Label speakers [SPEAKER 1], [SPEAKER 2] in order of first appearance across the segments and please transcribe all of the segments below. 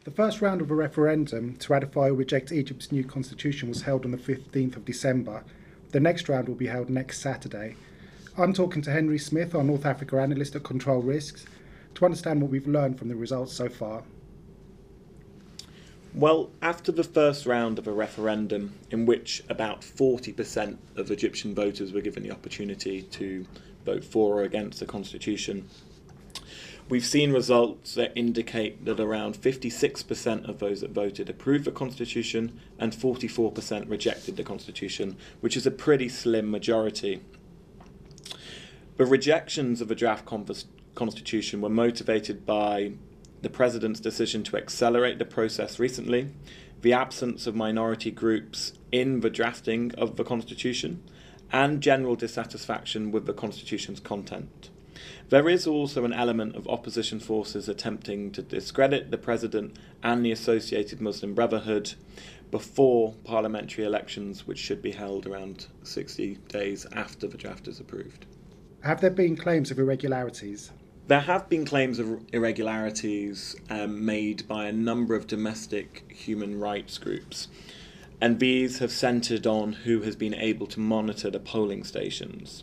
[SPEAKER 1] The first round of a referendum to ratify or reject Egypt's new constitution was held on the 15th of December. The next round will be held next Saturday. I'm talking to Henry Smith, our North Africa analyst at Control Risks, to understand what we've learned from the results so far.
[SPEAKER 2] Well, after the first round of a referendum, in which about 40% of Egyptian voters were given the opportunity to vote for or against the constitution, we've seen results that indicate that around 56% of those that voted approved the constitution and 44% rejected the constitution, which is a pretty slim majority. The rejections of the draft constitution were motivated by the president's decision to accelerate the process recently, the absence of minority groups in the drafting of the constitution, and general dissatisfaction with the constitution's content. There is also an element of opposition forces attempting to discredit the president and the associated Muslim Brotherhood before parliamentary elections, which should be held around 60 days after the draft is approved.
[SPEAKER 1] Have there been claims of irregularities?
[SPEAKER 2] There have been claims of irregularities made by a number of domestic human rights groups, and these have centred on who has been able to monitor the polling stations.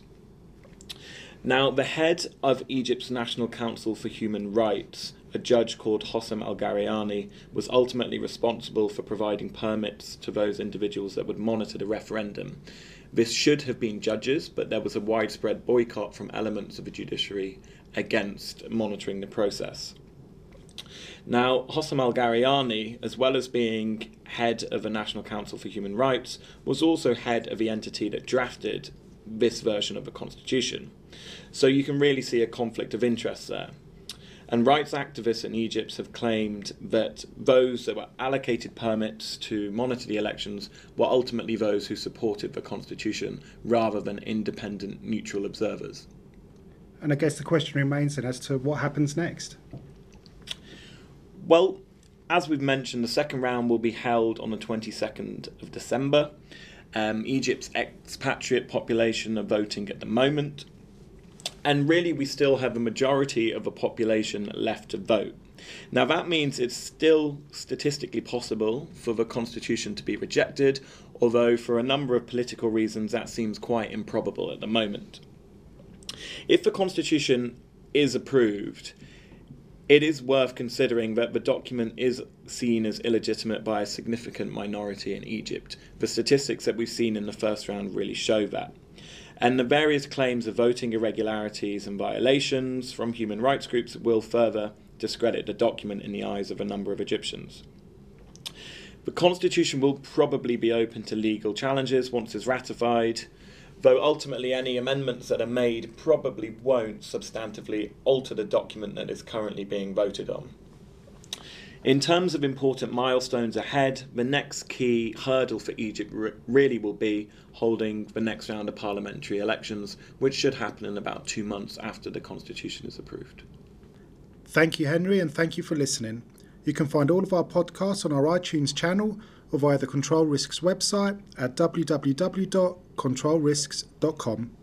[SPEAKER 2] Now, the head of Egypt's National Council for Human Rights, a judge called Hossam Al-Ghariani, was ultimately responsible for providing permits to those individuals that would monitor the referendum. This should have been judges, but there was a widespread boycott from elements of the judiciary against monitoring the process. Now, Hossam Al-Ghariani, as well as being head of the National Council for Human Rights, was also head of the entity that drafted this version of the constitution. So you can really see a conflict of interest there. And rights activists in Egypt have claimed that those that were allocated permits to monitor the elections were ultimately those who supported the constitution rather than independent, neutral observers.
[SPEAKER 1] And I guess the question remains then as to what happens next.
[SPEAKER 2] Well, as we've mentioned, the second round will be held on the 22nd of December. Egypt's expatriate population are voting at the moment. And really, we still have a majority of the population left to vote. Now, that means it's still statistically possible for the constitution to be rejected, although for a number of political reasons that seems quite improbable at the moment. If the constitution is approved, it is worth considering that the document is seen as illegitimate by a significant minority in Egypt. The statistics that we've seen in the first round really show that. And the various claims of voting irregularities and violations from human rights groups will further discredit the document in the eyes of a number of Egyptians. The constitution will probably be open to legal challenges once it's ratified, though ultimately any amendments that are made probably won't substantively alter the document that is currently being voted on. In terms of important milestones ahead, the next key hurdle for Egypt really will be holding the next round of parliamentary elections, which should happen in about 2 months after the constitution is approved.
[SPEAKER 1] Thank you, Henry, and thank you for listening. You can find all of our podcasts on our iTunes channel or via the Control Risks website at www.controlrisks.com.